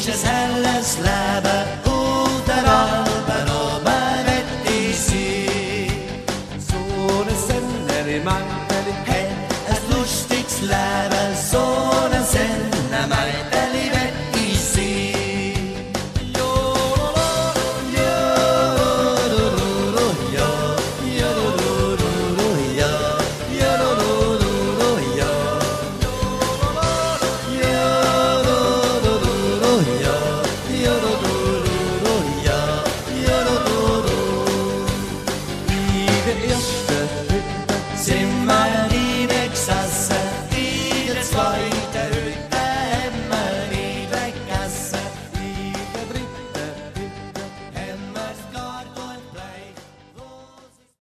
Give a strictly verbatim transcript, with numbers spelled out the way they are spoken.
ein helles Leben und der Alpen oben wird ich sein. So ne Sennerimanteli Hey, ein lustiges Leben, so ein Sennemeiteli wird ich sein. I det erste hytte Sind wir